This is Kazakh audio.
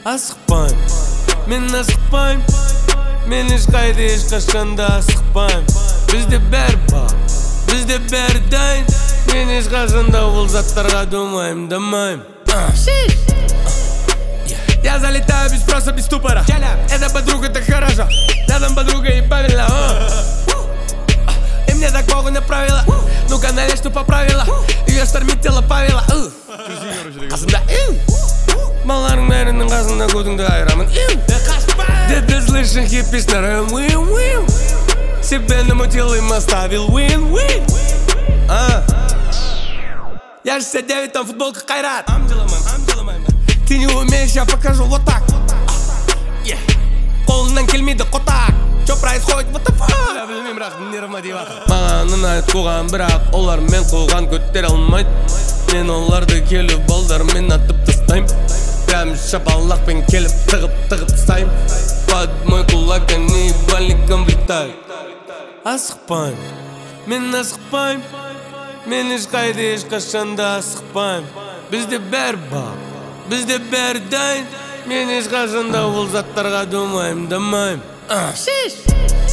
Асықпайм, мен асықпайм, мен ешқайда ешқашанда асықпайм. Бізде бәрі бар, бізде бәрі дайын, мен ешқашанда ол заттарға думайым. Я залетаю без спроса, без ступора. Эта подруга так хорошо, рядом подруга и Павела. И мне так Богу направила. Ну-ка налей, что поправила. Ее штормит тело Павела. Қасымда балалардың бәрінің қасында көзіңді айырамын. Где-то слышен хиппиш на рэм. Себе намутил им оставил win-win. Я 69, там футболка Қайрат. Ты не умеешь, я покажу вот так. Қолынан келмейді қотақ. Что происходит, what the fuck? Я білмейм, бірақ нерв мотиватор. Маған ұнайды қуған, бірақ олар мен қуған көтере алмайды. Мен оларды келіп балдармен атып тастайм. Прям шапалақпен келіп тығып тастайм. Под мой кулак они валиком влетают. Асықпайм, мен асықпайм, мен ешқайда ешқашанда асықпайм. Бізде бәрі бар, бізде бәрі дайын, мен ешқашанда ол заттарға думайым.